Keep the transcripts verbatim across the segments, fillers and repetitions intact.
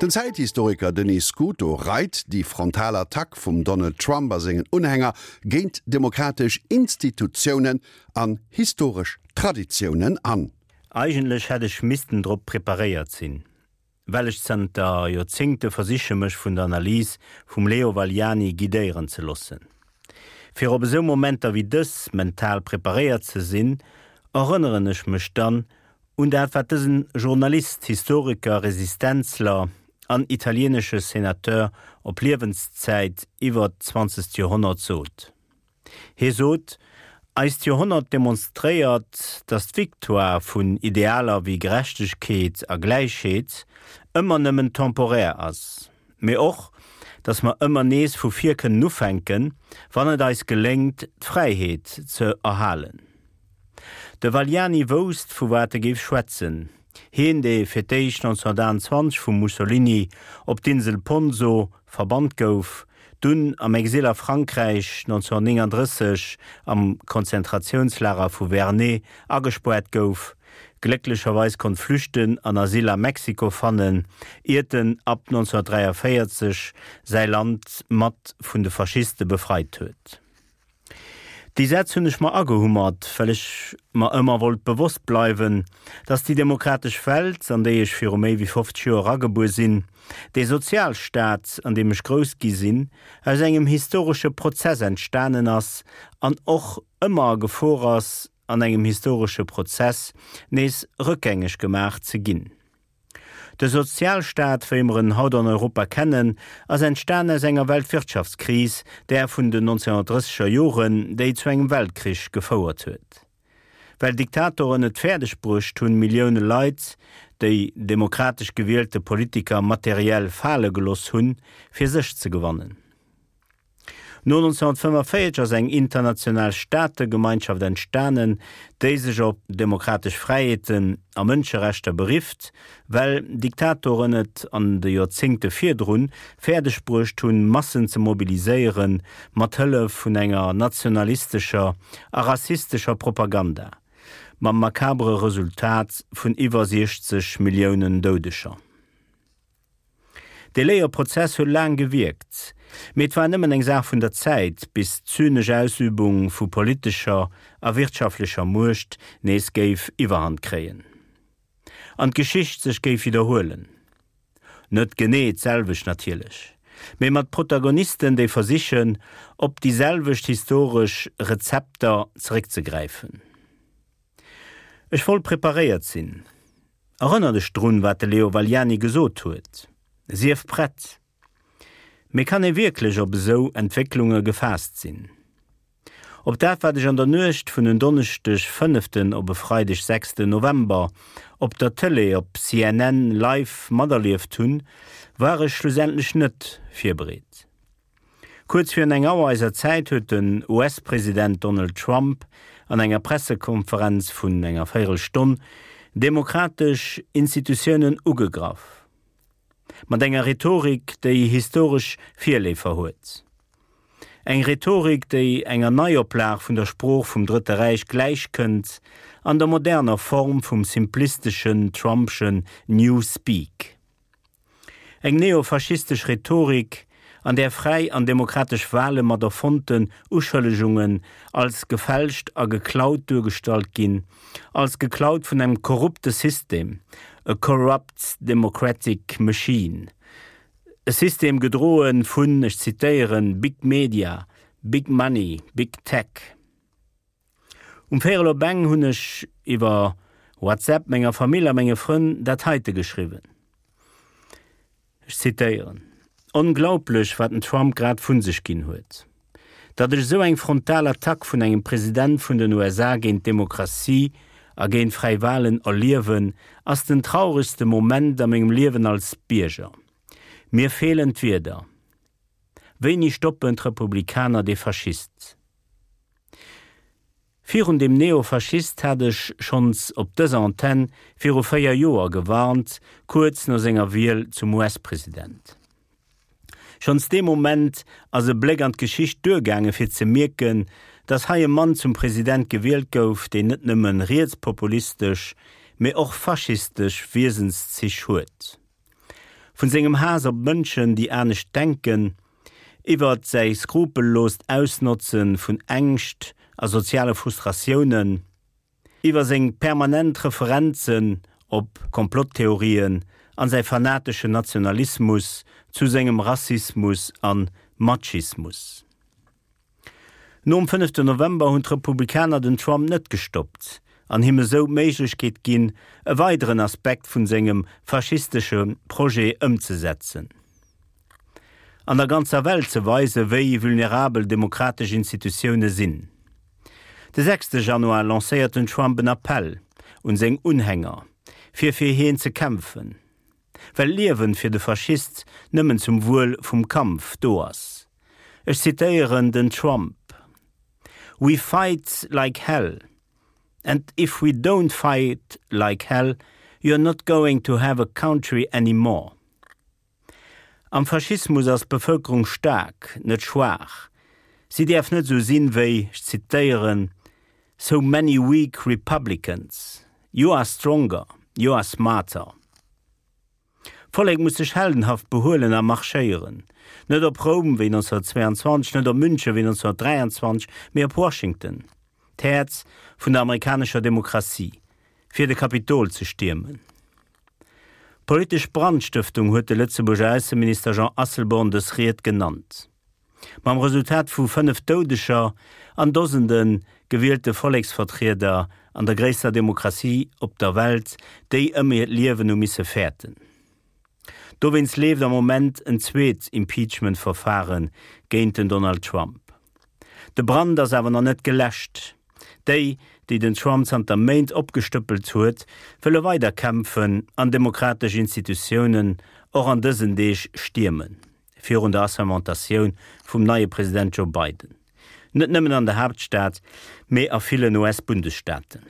Den Zeithistoriker Denis Scuto reit die Frontalattack vum Donald Trump singen Unhänger géint demokratisch Institutionen an historisch Traditionen an. Eigentlich hätte ich missten Drpp prepariert sinn. Well ich zent der Jozingte versichemech vun der Analyse vum Leo Valiani gidéieren ze lassen. Für op so Momenter wie dës mental prepariert ze sinn, erinnern ich mich dann und er wat diesen Journalist, Historiker, Resistenzler an italienische Senateur op Lebenszeit iwwer zwanzigsten Jahrhundert sot. He sot, als Jahrhundert demonstreiert, dass d'Viktoire vun Idealer wie Gerechtigkeit a Gleichheit immer nimmen temporär ass. Me och, dass man immer nees vu Virken nufenken, wann et eis gelenkt, d'Freiheit zu erhalen. De Valiani wost vu wat gif schwätzen. Hien de fir neunzehnhunderteinundzwanzig vum Mussolini op d'Insel Ponzo verbannt gouf, dun am Exil a Frankreich neunzehnhundertneununddreißig am Konzentrationslager vu Vernet agespuert gouf, glücklicherweise kon flüchten an Asyl a Mexiko fannen, Irten ab neunzehnhundertdreiundvierzig sei Land mat vun de Faschisten befreit huet. Die Sätze hunn ich ma agehummert, weil ich ma immer wollt bewusst bleiben, dass die demokratisch Welt, an der ich für méi wie fünfzig Jahre angeboren sinn, der Sozialstaat, an dem ich groß gesinn, aus engem historische Prozess entstanden ass, an och immer gefor ass an engem historische Prozess nees rückgängig gemacht ze ginn. Der Sozialstaat, wie wir haut an Europa kennen, als entstanden aus einer Weltwirtschaftskrise, der von den neunzehnhundertdreißiger Jahren, die zu einem Weltkrieg gefordert wird. Weil Diktatoren nicht fertig brucht, tun Millionen Leute, die demokratisch gewählte Politiker materiell fallen gelassen haben, für sich zu gewinnen. neunzehnhundertfünfundvierzig als eng international Staatengemeinschaft entstanden, die sich auf demokratische Freiheiten a Menschenrechte berieft, weil Diktatoren et an de Jahrzehnte vierdrun fertig brucht hun Massen zu mobilisieren, mat Hëlle vun enger nationalistischer a rassistischer Propaganda, mam makabre Resultat vun iwwer sechzig Millionen Dodescher. Der Lehrprozess hat lang gewirkt. Mit war nimmen eng Sache von der Zeit, bis zynische Ausübung vu politischer a wirtschaftlicher Murcht nees geif Iwerhand kreen. An Geschicht sich geif wiederholen. Nicht geneet selbisch natürlich. Me mat Protagonisten, die versichern, ob die selbisch historisch Rezepter zurückzugreifen. Ich voll präpariert sinn. Erinnere dich drun, wat Leo Valiani gesot huet. Sie brett. Me kann e wirklich ob so Entwicklungen gefasst sinn. Ob dat wat ich an der Nucht vun den Donnerstag fünften op Freitag sechsten November op der Tele op C N N live Maderlief tun, war ich schlussendlich net firbret. Kurz für eng auer Zeit huet den U S-Präsident Donald Trump an enger Pressekonferenz vun enger Viertelstunde demokratisch Institutionen ugegraf. Man enger Rhetorik, déi historisch Vierlefer huet. Eng Rhetorik, déi enger Neuerplach vun der Spruch vum Dritte Reich gleichkënnt, an der moderner Form vum simplistischen Trumpschen Newspeak. Eng neofaschistisch Rhetorik, an der frei an demokratisch Wahlen mat erfunden Uschëllegungen als gefälscht a geklaut durchgestalt ginn, als geklaut vun einem korrupte System, a corrupt democratic machine. Ein System gedrohen vun, ich zitieren, Big Media, Big Money, Big Tech. Um Ferlo Bang hunn ich iwwer WhatsApp menger Familie menge Fën Dateite geschrieben. Ich zitieren. Unglaublich, wat den Trump grad vun sich gin huet. Dat ich so eng Frontalattack vun engem Präsident vun den U S A géint Demokratie a géint Freiwahlen erliewen, ass den traurigste Moment am engem Liewen als Bierger. Mir fehlen wieder. Wenig stoppend Republikaner de Faschist. Virun dem Neofaschist hatte ich schons op dieser Antenne vier o vier Joer gewarnt, kurz no senger Wiel zum U S-Präsident. Schons dem Moment as e Blick an Geschicht durchgange fir ze merken, dass haie Mann zum Präsident gewählt gouf, den net nimmen rechtspopulistisch, me och faschistisch Wesens sich huet. vun segem Has op Mënschen, die ernstnecht denken, iwwer sei skrupellos Ausnotzen vun Ängst a soziale Frustrationen, iwwer seg permanent Referenzen op Komplotttheorien an sei fanatische Nationalismus zu segem Rassismus an Machismus. No am fünften November hunn Republikaner den Trump net gestoppt, an himme so Méiglechkeet ginn, e weiteren Aspekt vun segem faschistischen Projekt ëmzusetzen. An der ganzer Welt ze weise, wéi vulnerabel demokratische Institutionioune sinn. De sechsten Januar lancéiert den Trump en Appell und seng Unhänger, fir fir heen ze kämpfen. Well Liewen fir de Faschist nëmmen zum Wuel vum Kampf do ass. Ech zitéieren den Trump. We fight like hell. And if we don't fight like hell, you're not going to have a country anymore. Am Faschismus als Bevölkerung stark, net schwach. Sie derf net so sinn wéi, ich zitéieren, so many weak Republicans. You are stronger, you are smarter. Folleg muss sech heldenhaft behoelen a marchéieren. Net op Proben wie neunzehnhundertzweiundzwanzig, net op Münche wie neunzehnhundertdreiundzwanzig, mé op Washington. D'Herz vun der amerikanischer Demokratie, fir de Kapitol ze stürmen. Politisch Brandstiftung huet de Lützeburger Außenminister Jean Asselborn des Riet genannt. Mam Resultat vu fünf Todescher an Dosenden gewählte Volksvertreter an der gräser Demokratie op der Welt, déi ëmmer Liewen um misse fährten. Do wins lebt am Moment en zweet Impeachment-Verfahren géint den Donald Trump. De Brand ass awer noch net gelächt. Déi, die den Trump an der Main opgestëppelt huet, wëlle weiterkämpfen an demokratische Institutionen och an dëssen Deeg stürmen, fir der Assermentatioun vum neue Präsident Joe Biden. Net nëmmen an der Hauptstaat, méi a vielen U S-Bundesstaaten.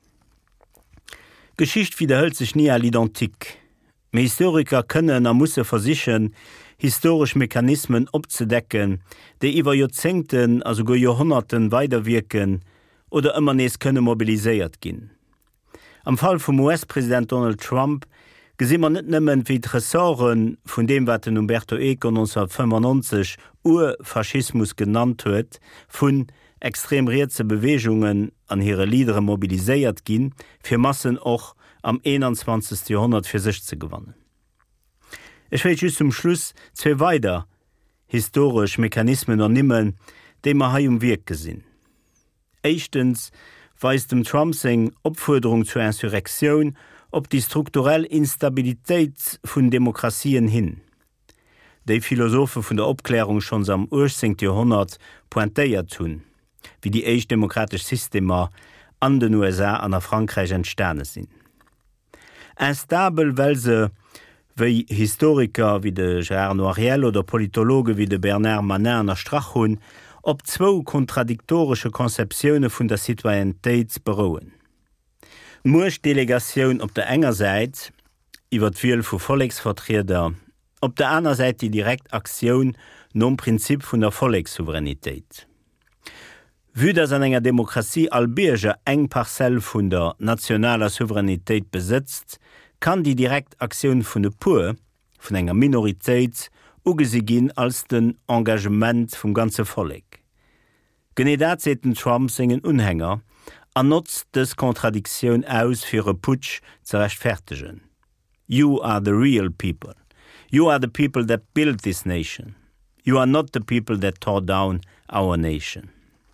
Geschicht wiederhölt sich nie all identik. Me Historiker kënnen a musse versichern, historisch Mechanismen opzedecken, déi iwwer Jozengten also go Jahrhunderten weiterwirken oder ëmmer nees kënne mobiliséiert ginn. Am Fall vum U S-Präsident Donald Trump gesimmer net nëmmen wie d'Ressoren vun dem wat den Umberto Eco neunzehnhundertfünfundneunzig Urfaschismus genannt huet, vun extremreetze Beweungen an hire Liedere mobiliséiert ginn, fir Massen och am einundzwanzigsten Jahrhundert fir sich ze gewannen. Ich will just zum Schluss zwei weiter historisch Mechanismen ernimmen, die man ha um Wirk gesinn. Erstens weist dem Trump seg Opforderung zur Insurrektion op die strukturelle Instabilität vun Demokratien hin. Die Philosophen vun der Aufklärung schon am achtzehnten Jahrhundert pointéiert hunn, wie die eich demokratisch Systeme an den U S A an der Frankreich entstane sinn. Instabel, weil se wéi Historiker wie de Gérard Noiriel oder Politologe wie de Bernard Manin nach Strach hunn, op zwo kontradiktorische Konzeptionune vun der Citoyennetéit beroen. Muschdelegatioun op der enger Seite, iwwer d'Wiel vu Volksvertreter, op der aner Seite die Direktaktion nom Prinzip vun der Volkssouveränitéit. Wie das an enger Demokratie albeerger eng Parzell vun der nationaler Souveränitéit besitzt, kann die Direktaktion vun de Puer, vun enger Minoritéit, ugesi ginn als den Engagement vum ganze Volk. Gene dat seten Trump segen Unhänger, an nutzt des Kontradiktion aus fir e Putsch ze rechtfertigen. You are the real people. You are the people that built this nation. You are not the people that tore down our nation.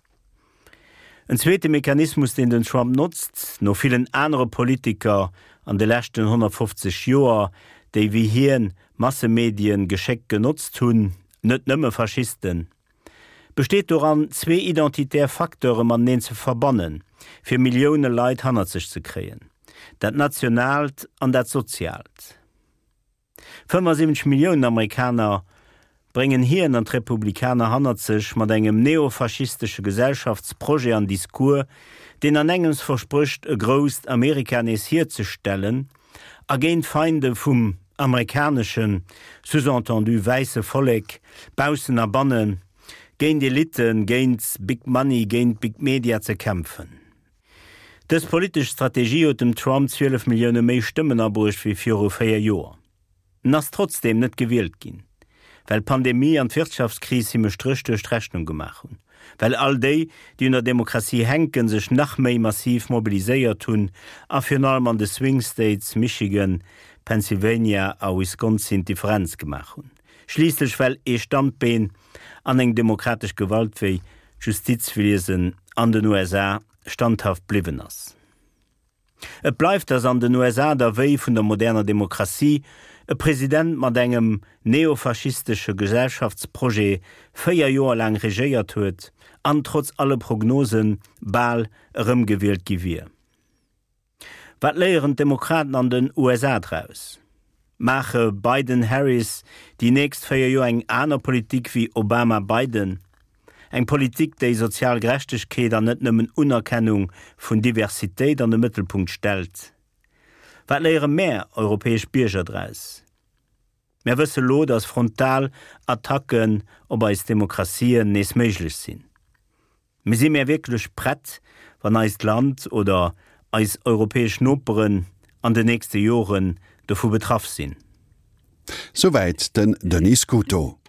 Ein zweiter Mechanismus, den den Trump nutzt, no vielen andere Politiker an de letzten hundertfünfzig Joer, die wie hier Massemedien gescheckt genutzt hun, net nëmme Faschisten, besteht daran, zwei identitäre Faktoren man den zu verbannen, für Millionen Leid hanner sich zu kreen. Dat nationalt an dat sozialt. fünfundsiebzig Millionen Amerikaner bringen hier an Republikaner hanner sich mat engem neofaschistische Gesellschaftsprojekt an Diskurs, den an engens verspricht, e grost Amerikanes herzustellen, agent Feinde vum amerikanischen, sous-entendu weiße Volk, Bausen erbannen, gegen die Eliten, gegen Big Money, gegen Big Media zu kämpfen. Das politische Strategie hat dem Trump zwölf Millionen mehr Stimmen erbrucht wie vier vier Jahre. nas trotzdem net gewählt gin, weil Pandemie an Wirtschaftskrise im Strich durch Rechnung gemacht hun, weil all die, die in der Demokratie henken, sich nach méi massiv mobiliséiert tun, a für allem an de Swing States, Michigan, Pennsylvania a Wisconsin Differenz gemacht hun. Schließlich weil e Standbein an eng demokratisch Gewaltwei Justizwesen an den U S A standhaft blieben ass. Et bleibt as an den U S A der Wei vun der moderner Demokratie e Präsident mat engem neofaschistische Gesellschaftsprojekt féier Joer lang regéiert huet, an trotz alle Prognosen bal ëm gewählt gewir. Wat leieren Demokraten an den U S A draus? Mache Biden Harris die nächst féier Joer eng aner Politik wie Obama Biden, eng Politik déi Sozialgerechtigkeet an net nëmmen Unerkennung vun Diversitéit an den Mittelpunkt stellt. Wat leiere mehr europäesch Bierger dreis? Mer wësse lo, dass Frontalattacken op als Demokratien nees méiglech sinn. Me si mir wirklich brett, wann eist Land oder als europäesch Noperen an de nächste Joren dovu betraff sinn. Soweit den Denis Couto.